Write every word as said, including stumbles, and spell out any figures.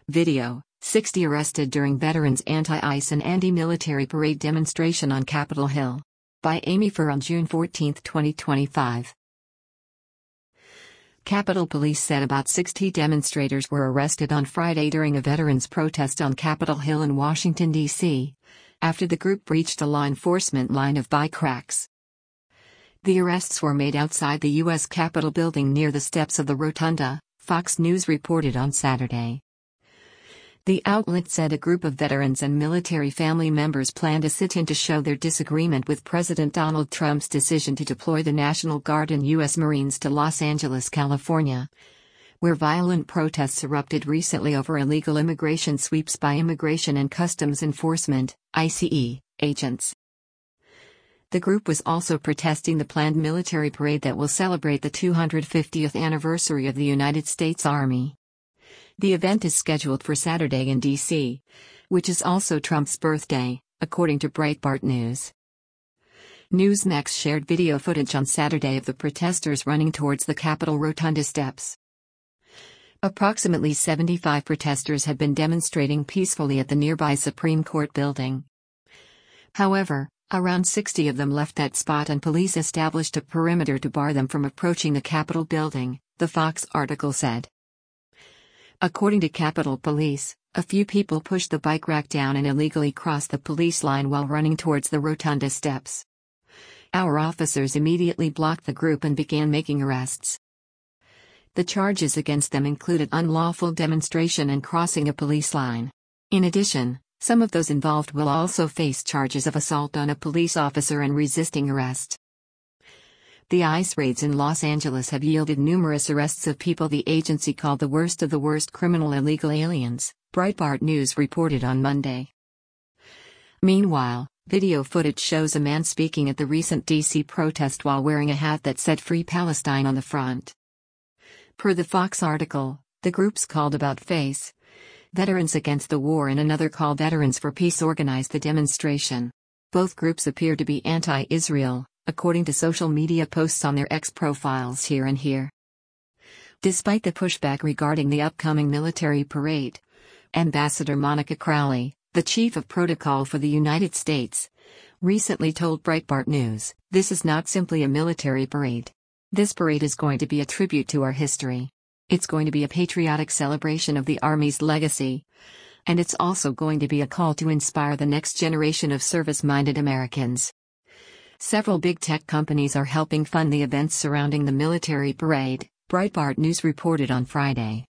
Video: sixty arrested during Veterans Anti-ICE and Anti-Military Parade demonstration on Capitol Hill. By Amy Furr on June fourteenth, twenty twenty-five. Capitol Police said about sixty demonstrators were arrested on Friday during a veterans protest on Capitol Hill in Washington, D C, after the group breached a law enforcement line of bike racks. The arrests were made outside the U S Capitol building near the steps of the rotunda, Fox News reported on Saturday. The outlet said a group of veterans and military family members planned a sit-in to show their disagreement with President Donald Trump's decision to deploy the National Guard and U S Marines to Los Angeles, California, where violent protests erupted recently over illegal immigration sweeps by Immigration and Customs Enforcement (I C E) agents. The group was also protesting the planned military parade that will celebrate the two hundred fiftieth anniversary of the United States Army. The event is scheduled for Saturday in D C, which is also Trump's birthday, according to Breitbart News. Newsmax shared video footage on Saturday of the protesters running towards the Capitol Rotunda steps. Approximately seventy-five protesters had been demonstrating peacefully at the nearby Supreme Court building. However, around sixty of them left that spot and police established a perimeter to bar them from approaching the Capitol building, the Fox article said. According to Capitol Police, a few people pushed the bike rack down and illegally crossed the police line while running towards the rotunda steps. Our officers immediately blocked the group and began making arrests. The charges against them included unlawful demonstration and crossing a police line. In addition, some of those involved will also face charges of assault on a police officer and resisting arrest. The ICE raids in Los Angeles have yielded numerous arrests of people the agency called the worst of the worst criminal illegal aliens, Breitbart News reported on Monday. Meanwhile, video footage shows a man speaking at the recent D C protest while wearing a hat that said Free Palestine on the front. Per the Fox article, the groups called About Face Veterans Against the War and another called Veterans for Peace organized the demonstration. Both groups appear to be anti-Israel, according to social media posts on their X profiles here and here. Despite the pushback regarding the upcoming military parade, Ambassador Monica Crowley, the chief of protocol for the United States, recently told Breitbart News, "This is not simply a military parade. This parade is going to be a tribute to our history. It's going to be a patriotic celebration of the Army's legacy. And it's also going to be a call to inspire the next generation of service-minded Americans." Several big tech companies are helping fund the events surrounding the military parade, Breitbart News reported on Friday.